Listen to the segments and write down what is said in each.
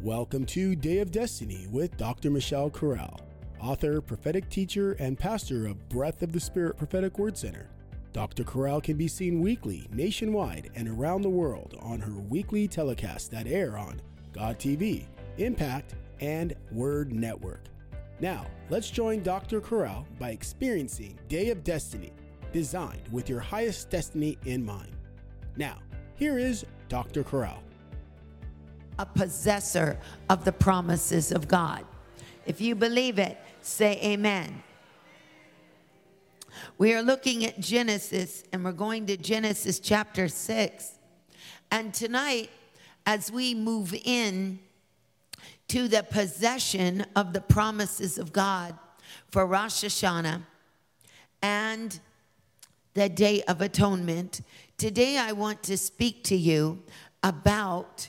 Welcome to Day of Destiny with Dr. Michelle Corral, author, prophetic teacher, and pastor of Breath of the Spirit Prophetic Word Center. Dr. Corral can be seen weekly, nationwide, and around the world on her weekly telecasts that air on God TV, Impact, and Word Network. Now, let's join Dr. Corral by experiencing Day of Destiny, designed with your highest destiny in mind. Now, here is Dr. Corral. A possessor of the promises of God. If you believe it, say amen. We are looking at Genesis, and we're going to Genesis chapter 6. And tonight, as we move in to the possession of the promises of God for Rosh Hashanah and the Day of Atonement, today I want to speak to you about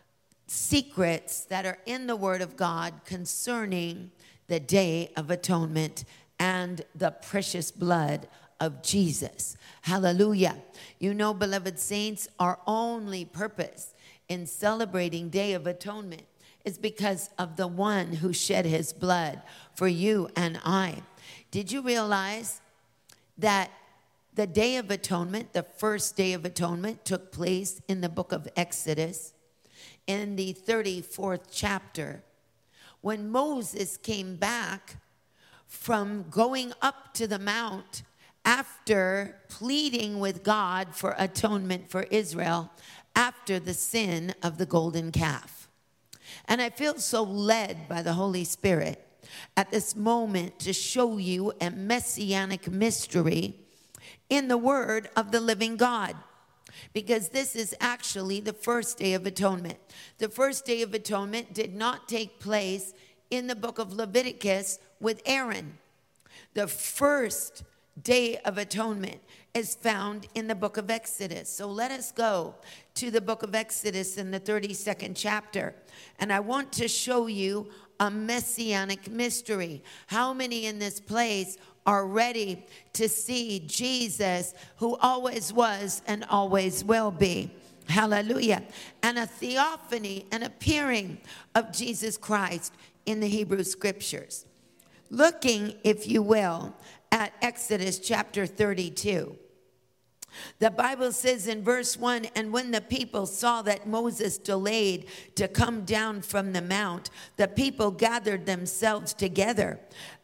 secrets that are in the Word of God concerning the Day of Atonement and the precious blood of Jesus. Hallelujah. You know, beloved saints, our only purpose in celebrating Day of Atonement is because of the one who shed his blood for you and I. Did you realize that the Day of Atonement, the first Day of Atonement, took place in the book of Exodus in the 34th chapter, when Moses came back from going up to the mount after pleading with God for atonement for Israel after the sin of the golden calf. And I feel so led by the Holy Spirit at this moment to show you a messianic mystery in the Word of the living God, because this is actually the first Day of Atonement. The first Day of Atonement did not take place in the book of Leviticus with Aaron. The first Day of Atonement is found in the book of Exodus. So let us go to the book of Exodus in the 32nd chapter. And I want to show you a messianic mystery. How many in this place are ready to see Jesus, who always was and always will be? Hallelujah. And a theophany, an appearing of Jesus Christ in the Hebrew Scriptures. Looking, if you will, at Exodus chapter 32. The Bible says in verse 1, and when the people saw that Moses delayed to come down from the mount, the people gathered themselves together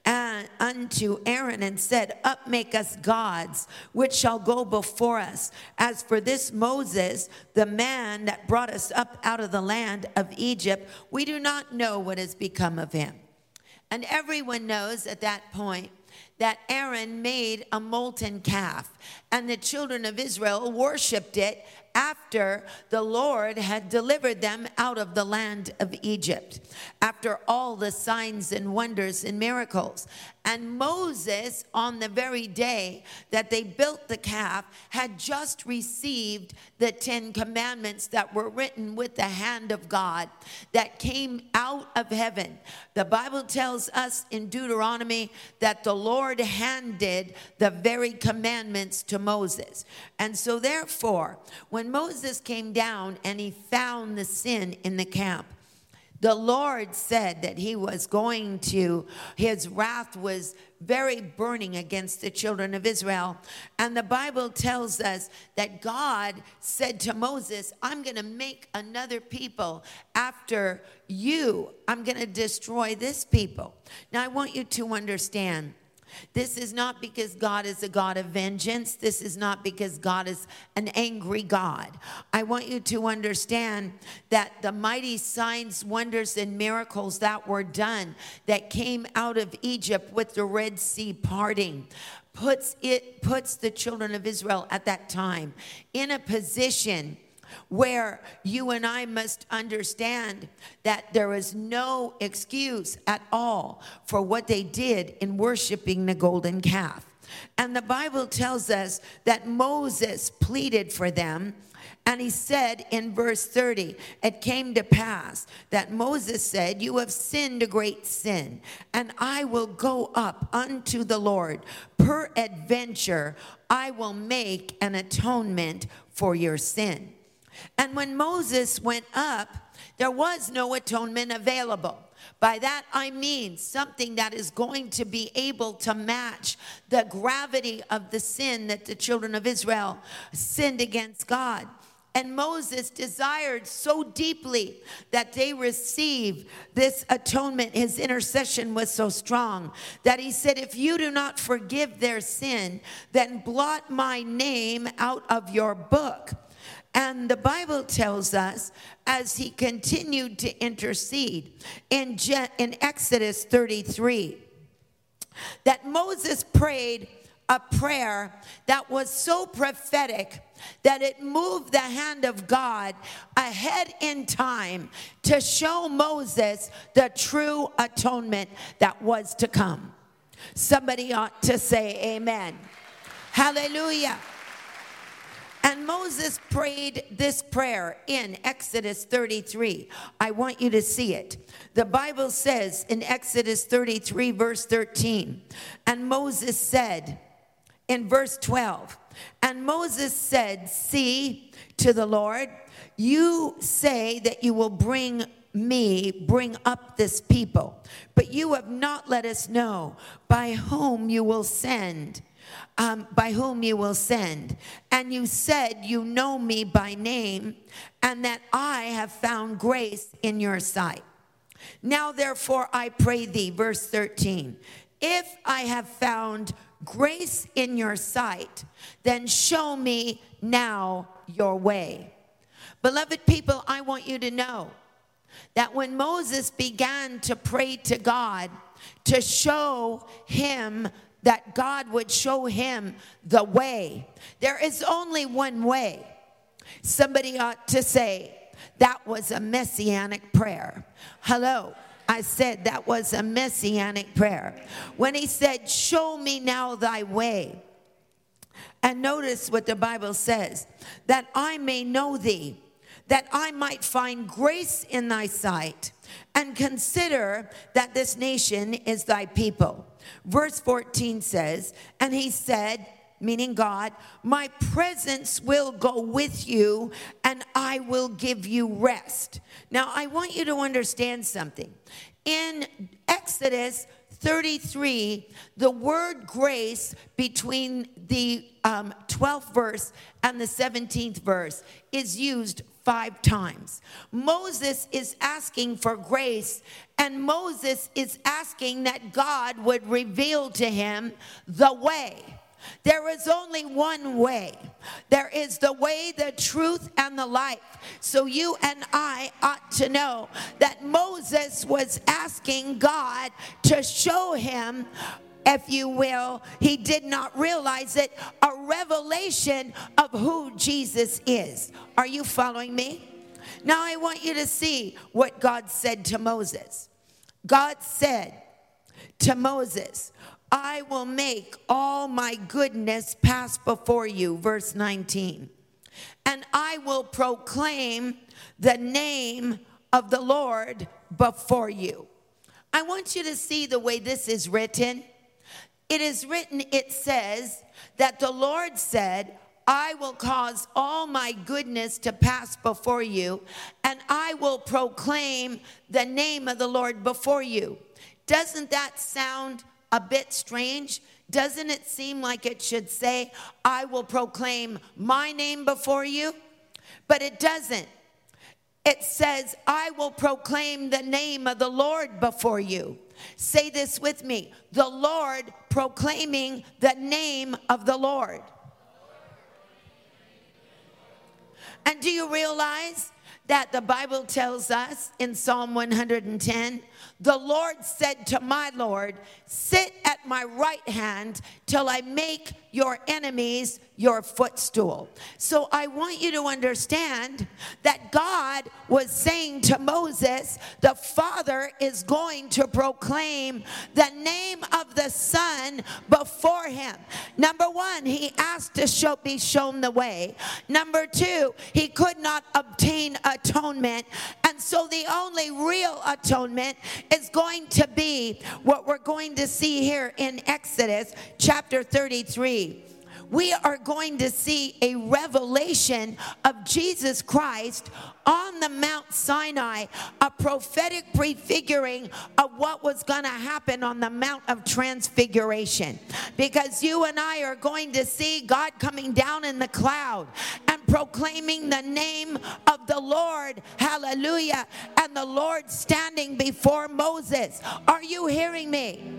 unto Aaron and said, Up, make us gods, which shall go before us. As for this Moses, the man that brought us up out of the land of Egypt, we do not know what has become of him. And everyone knows at that point that Aaron made a molten calf, and the children of Israel worshiped it after the Lord had delivered them out of the land of Egypt, after all the signs and wonders and miracles. And Moses, on the very day that they built the calf, had just received the 10 commandments that were written with the hand of God that came out of heaven. The Bible tells us in Deuteronomy that the Lord handed the very commandments to Moses. And so therefore, when Moses came down and he found the sin in the camp, the Lord said that he was going to, his wrath was very burning against the children of Israel. And the Bible tells us that God said to Moses, I'm going to make another people after you. I'm going to destroy this people. Now I want you to understand, this is not because God is a God of vengeance. This is not because God is an angry God. I want you to understand that the mighty signs, wonders, and miracles that were done, that came out of Egypt with the Red Sea parting, puts the children of Israel at that time in a position where you and I must understand that there is no excuse at all for what they did in worshiping the golden calf. And the Bible tells us that Moses pleaded for them, and he said in verse 30, it came to pass that Moses said, you have sinned a great sin, and I will go up unto the Lord. Peradventure, I will make an atonement for your sin. And when Moses went up, There was no atonement available. By that I mean something that is going to be able to match the gravity of the sin that the children of Israel sinned against God. And Moses desired so deeply that they receive this atonement. His intercession was so strong that he said, if you do not forgive their sin, then blot my name out of your book. And the Bible tells us, as he continued to intercede in Exodus 33, that Moses prayed a prayer that was so prophetic that it moved the hand of God ahead in time to show Moses the true atonement that was to come. Somebody ought to say amen. Hallelujah. And Moses prayed this prayer in Exodus 33. I want you to see it. The Bible says in Exodus 33, verse 13, and Moses said in verse 12, and Moses said, see, to the Lord, you say that you will bring up this people, but you have not let us know by whom you will send. And you said, you know me by name, and that I have found grace in your sight. Now therefore I pray thee, verse 13, if I have found grace in your sight, then show me now your way. Beloved people, I want you to know that when Moses began to pray to God to show him that God would show him the way, there is only one way. Somebody ought to say, that was a messianic prayer. Hello. I said that was a messianic prayer. When he said, show me now thy way. And notice what the Bible says, that I may know thee, that I might find grace in thy sight, and consider that this nation is thy people. Verse 14 says, and he said, meaning God, my presence will go with you and I will give you rest. Now, I want you to understand something. In Exodus 33, the word grace between the 12th verse and the 17th verse is used 5 times. Moses is asking for grace, and Moses is asking that God would reveal to him the way. There is only one way. There is the way, the truth, and the life. So you and I ought to know that Moses was asking God to show him, if you will, he did not realize it, a revelation of who Jesus is. Are you following me? Now I want you to see what God said to Moses. God said to Moses, I will make all my goodness pass before you, verse 19. And I will proclaim the name of the Lord before you. I want you to see the way this is written. It is written, it says that the Lord said, I will cause all my goodness to pass before you, and I will proclaim the name of the Lord before you. Doesn't that sound a bit strange? Doesn't it seem like it should say, I will proclaim my name before you? But it doesn't. It says, I will proclaim the name of the Lord before you. Say this with me. The Lord proclaiming the name of the Lord. And do you realize that the Bible tells us in Psalm 110, the Lord said to my Lord, sit at my right hand till I make your enemies your footstool. So I want you to understand that God was saying to Moses, the Father is going to proclaim the name of the Son before him. Number one, he asked to be shown the way. Number two, he could not obtain atonement. And so the only real atonement is going to be what we're going to see here in Exodus chapter 33. we are going to see a revelation of Jesus Christ on the Mount Sinai, a prophetic prefiguring of what was going to happen on the Mount of Transfiguration. Because you and I are going to see God coming down in the cloud and proclaiming the name of the Lord. Hallelujah. And the Lord standing before Moses. Are you hearing me?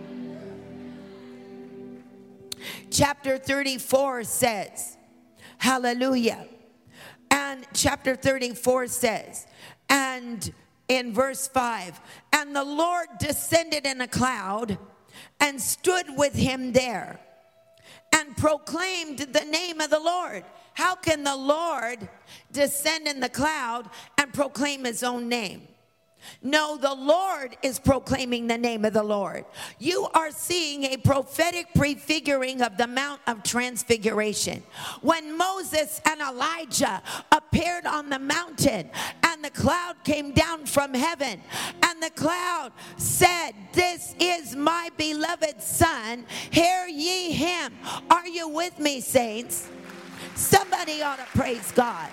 Chapter 34 says, hallelujah. And chapter 34 says, and in verse 5, and the Lord descended in a cloud and stood with him there and proclaimed the name of the Lord. How can the Lord descend in the cloud and proclaim his own name? No, the Lord is proclaiming the name of the Lord. You are seeing a prophetic prefiguring of the Mount of Transfiguration. When Moses and Elijah appeared on the mountain and the cloud came down from heaven and the cloud said, "This is my beloved Son, hear ye him." Are you with me, saints? Somebody ought to praise God.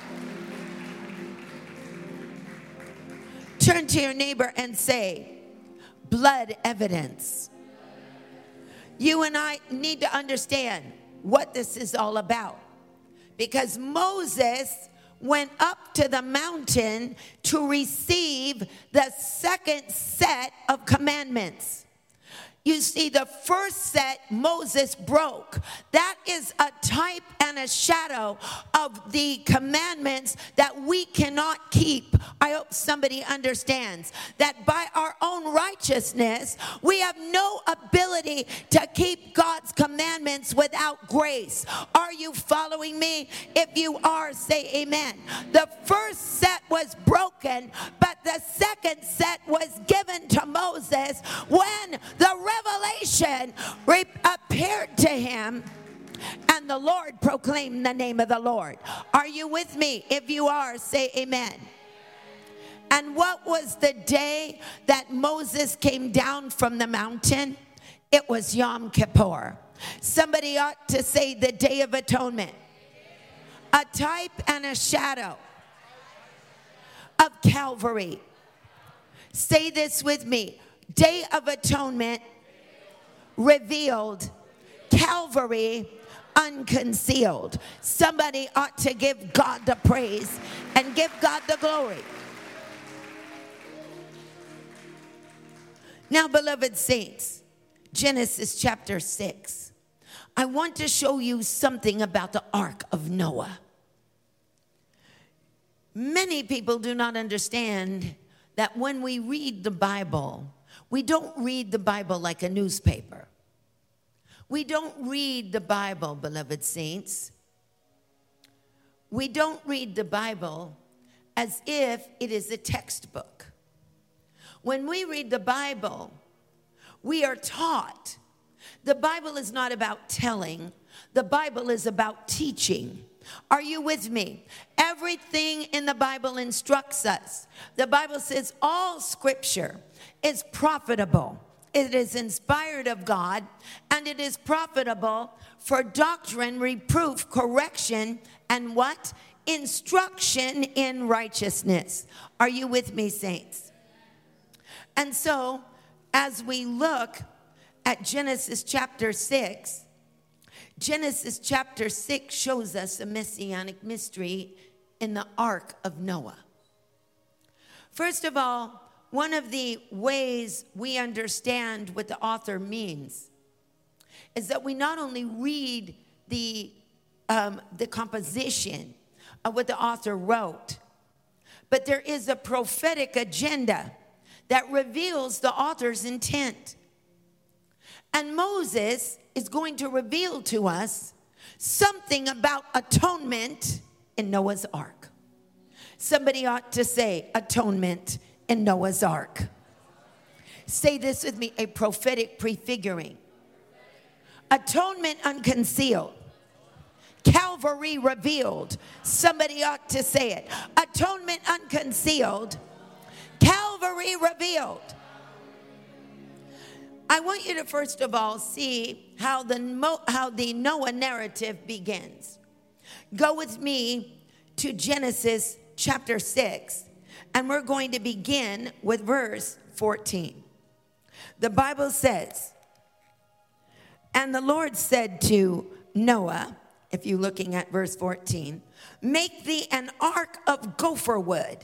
Turn to your neighbor and say, blood evidence. You and I need to understand what this is all about. Because Moses went up to the mountain to receive the second set of commandments. You see, the first set Moses broke. That is a type and a shadow of the commandments that we cannot keep. I hope somebody understands that by our own righteousness, we have no ability to keep God's commandments without grace. Are you following me? If you are, say amen. The first set was broken, but the second set was given to Moses when the revelation appeared to him and the Lord proclaimed the name of the Lord. Are you with me? If you are, say amen. And what was the day that Moses came down from the mountain? It was Yom Kippur. Somebody ought to say the Day of Atonement. A type and a shadow of Calvary. Say this with me. Day of Atonement revealed, Calvary unconcealed. Somebody ought to give God the praise and give God the glory. Now, beloved saints, Genesis chapter 6. I want to show you something about the Ark of Noah. Many people do not understand that when we read the Bible, we don't read the Bible like a newspaper. We don't read the Bible, beloved saints. We don't read the Bible as if it is a textbook. When we read the Bible, we are taught. The Bible is not about telling. The Bible is about teaching. Are you with me? Everything in the Bible instructs us. The Bible says all scripture is profitable. It is inspired of God, and it is profitable for doctrine, reproof, correction, and what? Instruction in righteousness. Are you with me, saints? And so, as we look at Genesis chapter 6, Genesis chapter 6 shows us a messianic mystery in the Ark of Noah. First of all, one of the ways we understand what the author means is that we not only read the composition of what the author wrote, but there is a prophetic agenda that reveals the author's intent. And Moses is going to reveal to us something about atonement in Noah's Ark. Somebody ought to say atonement in Noah's Ark. Say this with me, a prophetic prefiguring. Atonement unconcealed. Calvary revealed. Somebody ought to say it. Atonement unconcealed. Calvary revealed. I want you to first of all see how the Noah narrative begins. Go with me to Genesis chapter 6, and we're going to begin with verse 14. The Bible says, and the Lord said to Noah, if you're looking at verse 14, make thee an ark of gopher wood.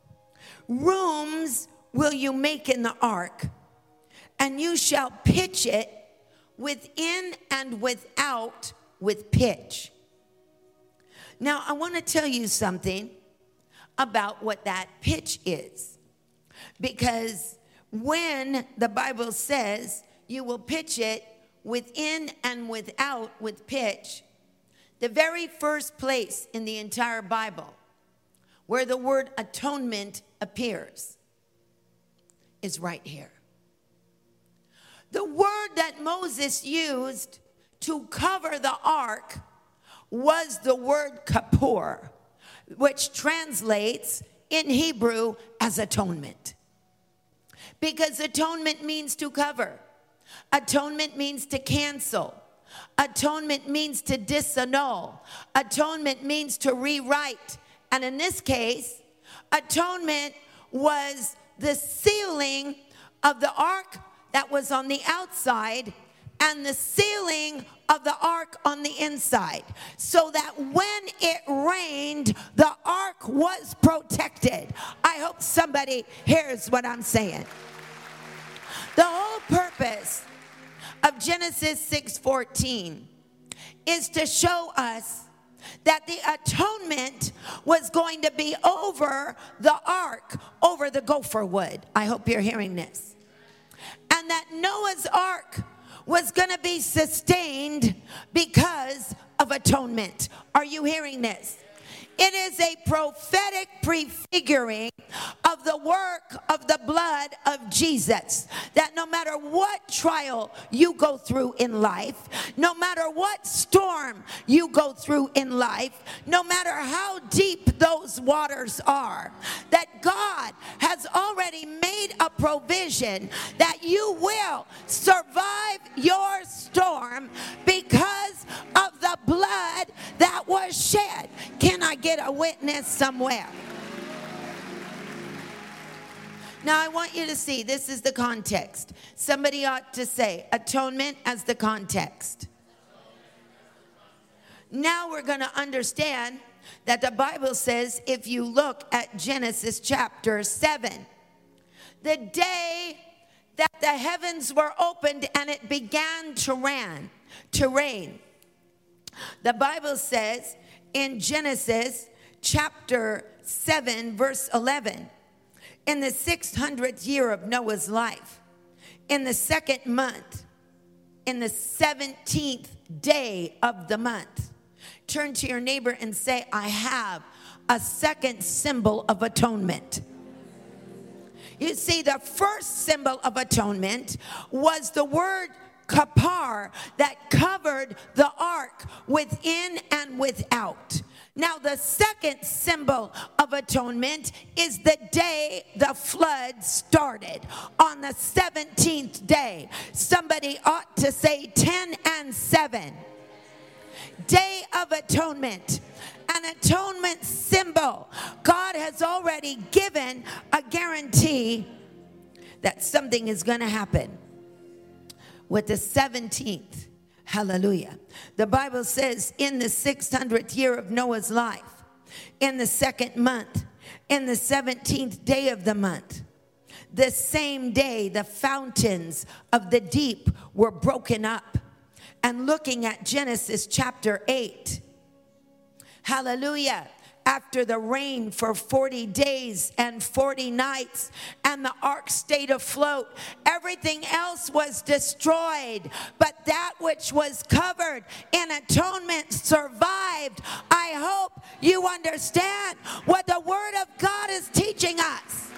Rooms will you make in the ark, and you shall pitch it within and without with pitch. Now, I want to tell you something about what that pitch is. Because when the Bible says you will pitch it within and without with pitch, the very first place in the entire Bible where the word atonement appears is right here. The word that Moses used to cover the ark was the word kapor, which translates in Hebrew as atonement. Because atonement means to cover. Atonement means to cancel. Atonement means to disannul. Atonement means to rewrite. And in this case, atonement was the sealing of the ark that was on the outside and the sealing of the ark on the inside, so that when it rained, the ark was protected. I hope somebody hears what I'm saying. The whole purpose of Genesis 6:14 is to show us that the atonement was going to be over the ark, over the gopher wood. I hope you're hearing this. And that Noah's ark was going to be sustained because of atonement. Are you hearing this? It is a prophetic prefiguring of the work of the blood of Jesus. That no matter what trial you go through in life, no matter what storm you go through in life, no matter how deep those waters are, that God has already made a provision that you will survive your storm because of the blood that was shed. Can I get a witness somewhere? Now I want you to see, this is the context. Somebody ought to say atonement as the context. Now we're going to understand that the Bible says, if you look at Genesis chapter 7, the day that the heavens were opened and it began to rain. The Bible says in Genesis chapter 7, verse 11, in the 600th year of Noah's life, in the second month, in the 17th day of the month. Turn to your neighbor and say, I have a second symbol of atonement. You see, the first symbol of atonement was the word kapar that covered the ark within and without. Now, the second symbol of atonement is the day the flood started, on the 17th day. Somebody ought to say 10 and 7. Day of atonement. An atonement symbol. God has already given a guarantee that something is going to happen with the 17th. Hallelujah. The Bible says in the 600th year of Noah's life, in the second month, in the 17th day of the month, the same day the fountains of the deep were broken up. And looking at Genesis chapter 8, hallelujah, after the rain for 40 days and 40 nights, and the ark stayed afloat. Everything else was destroyed, but that which was covered in atonement survived. I hope you understand what the Word of God is teaching us.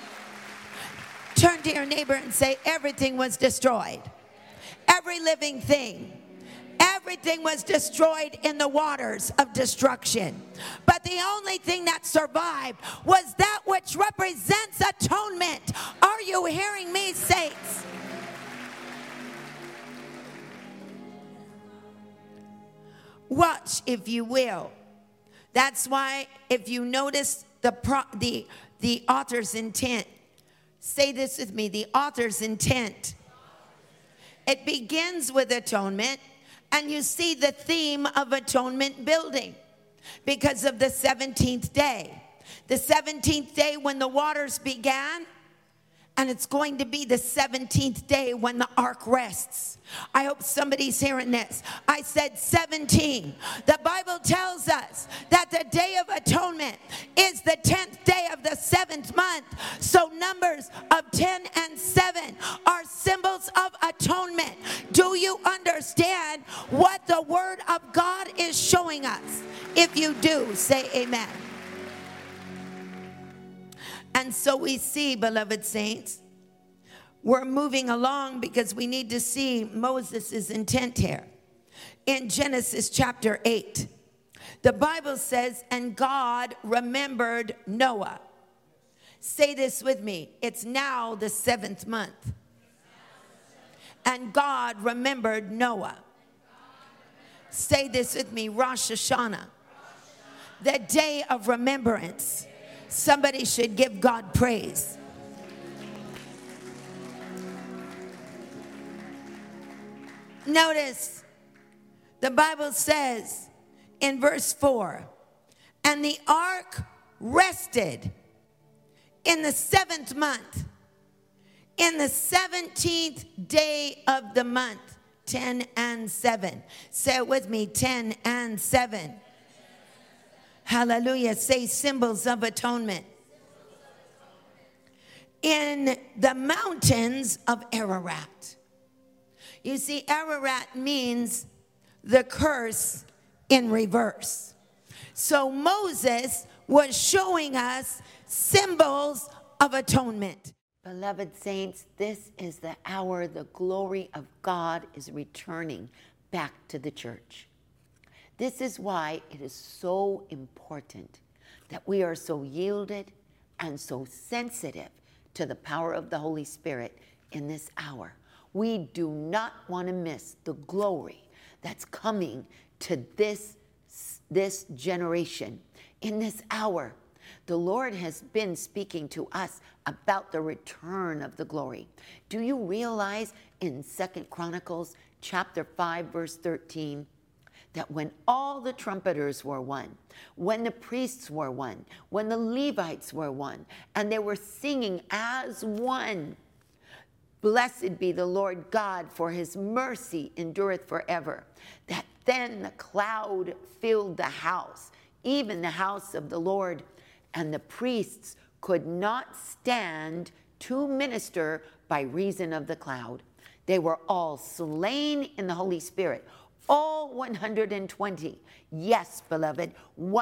Turn to your neighbor and say, everything was destroyed. Every living thing. Everything was destroyed in the waters of destruction. But the only thing that survived was that which represents atonement. Are you hearing me, saints? Watch, if you will. That's why, if you notice the author's intent, say this with me, the author's intent. It begins with atonement, and you see the theme of atonement building because of the 17th day. The 17th day when the waters began, and it's going to be the 17th day when the ark rests. I hope somebody's hearing this. I said 17. The Bible tells us that the Day of Atonement is the 10th day of the 7th month. So numbers of 10 and 7 are symbols of atonement. Do you understand what the Word of God is showing us? If you do, say amen. And so we see, beloved saints, we're moving along because we need to see Moses' intent here. In Genesis chapter 8, the Bible says, and God remembered Noah. Say this with me. It's now the 7th month. And God remembered Noah. Say this with me. Rosh Hashanah. The day of remembrance. Somebody should give God praise. Notice, the Bible says in verse 4, and the ark rested in the 7th month, in the 17th day of the month, 10 and 7. Say it with me, 10 and 7. Hallelujah. Say symbols of atonement. In the mountains of Ararat. You see, Ararat means the curse in reverse. So Moses was showing us symbols of atonement. Beloved saints, this is the hour the glory of God is returning back to the church. This is why it is so important that we are so yielded and so sensitive to the power of the Holy Spirit in this hour. We do not want to miss the glory that's coming to this generation. In this hour, the Lord has been speaking to us about the return of the glory. Do you realize in 2 Chronicles chapter 5, verse 13, that when all the trumpeters were one, when the priests were one, when the Levites were one, and they were singing as one, blessed be the Lord God, for his mercy endureth forever, that then the cloud filled the house, even the house of the Lord, and the priests could not stand to minister by reason of the cloud. They were all slain in the Holy Spirit. All 120. Yes, beloved,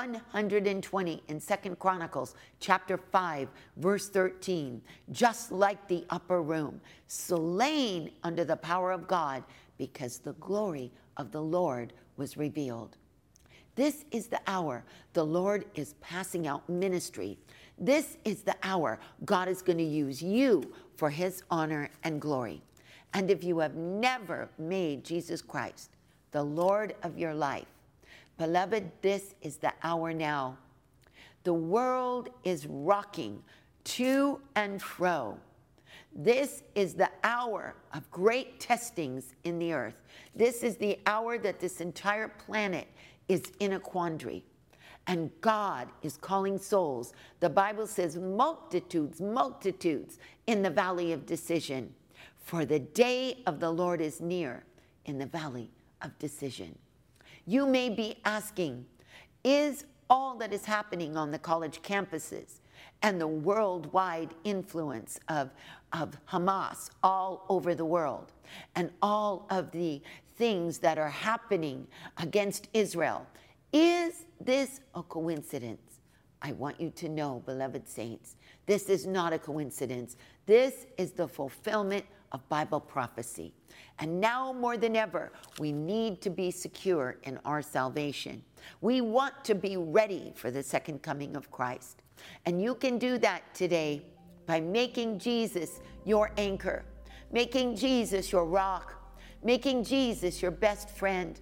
120 in 2 Chronicles chapter 5, verse 13. Just like the upper room, slain under the power of God because the glory of the Lord was revealed. This is the hour the Lord is passing out ministry. This is the hour God is going to use you for his honor and glory. And if you have never made Jesus Christ the Lord of your life, beloved, this is the hour now. The world is rocking to and fro. This is the hour of great testings in the earth. This is the hour that this entire planet is in a quandary. And God is calling souls. The Bible says multitudes, multitudes in the valley of decision. For the day of the Lord is near in the valley of decision. You may be asking, is all that is happening on the college campuses and the worldwide influence of Hamas all over the world and all of the things that are happening against Israel, is this a coincidence? I want you to know, beloved saints, this is not a coincidence. This is the fulfillment of Bible prophecy. And now more than ever, we need to be secure in our salvation. We want to be ready for the second coming of Christ. And you can do that today by making Jesus your anchor, making Jesus your rock, making Jesus your best friend,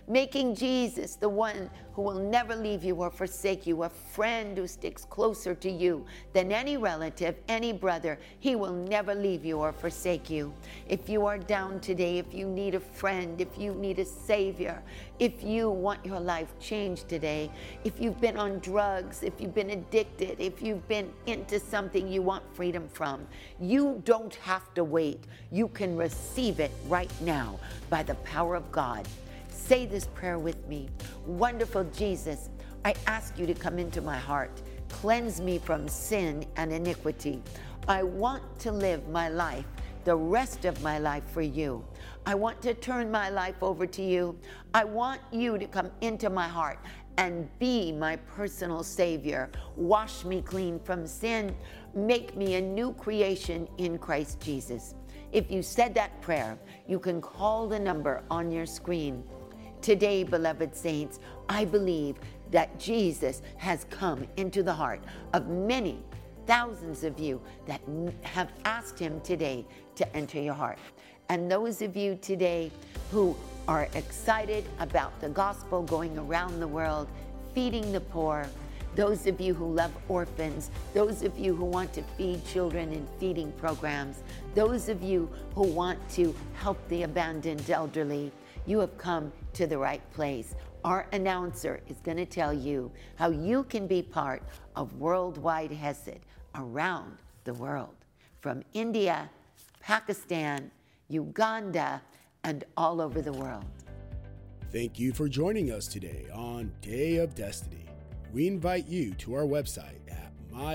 making Jesus the one who will never leave you or forsake you, a friend who sticks closer to you than any relative, any brother. He will never leave you or forsake you. If you are down today, if you need a friend, if you need a Savior, if you want your life changed today, if you've been on drugs, if you've been addicted, if you've been into something you want freedom from, you don't have to wait. You can receive it right now by the power of God. Say this prayer with me. Wonderful Jesus, I ask you to come into my heart. Cleanse me from sin and iniquity. I want to live my life, the rest of my life, for you. I want to turn my life over to you. I want you to come into my heart and be my personal Savior. Wash me clean from sin. Make me a new creation in Christ Jesus. If you said that prayer, you can call the number on your screen. Today, beloved saints, I believe that Jesus has come into the heart of many thousands of you that have asked him today to enter your heart. And those of you today who are excited about the gospel going around the world, feeding the poor, those of you who love orphans, those of you who want to feed children in feeding programs, those of you who want to help the abandoned elderly, you have come to the right place. Our announcer is going to tell you how you can be part of worldwide Hesed around the world, from India, Pakistan, Uganda, and all over the world. Thank you for joining us today on Day of Destiny. We invite you to our website at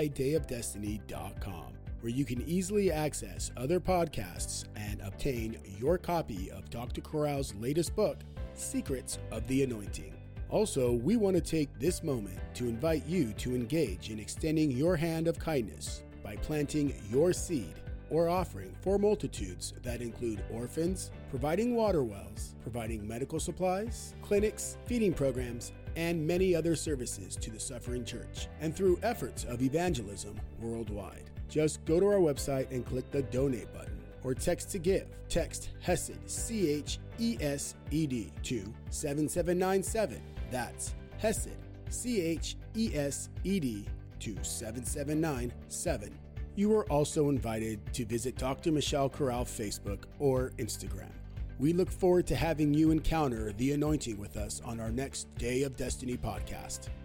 mydayofdestiny.com, where you can easily access other podcasts and obtain your copy of Dr. Corral's latest book, Secrets of the Anointing. Also, we want to take this moment to invite you to engage in extending your hand of kindness by planting your seed or offering for multitudes that include orphans, providing water wells, providing medical supplies, clinics, feeding programs, and many other services to the suffering church, and through efforts of evangelism worldwide. Just go to our website and click the donate button, or text to give. Text HESED, CHESED, to 7797. That's HESED, CHESED, to 7797. You are also invited to visit Dr. Michelle Corral Facebook or Instagram. We look forward to having you encounter the anointing with us on our next Day of Destiny podcast.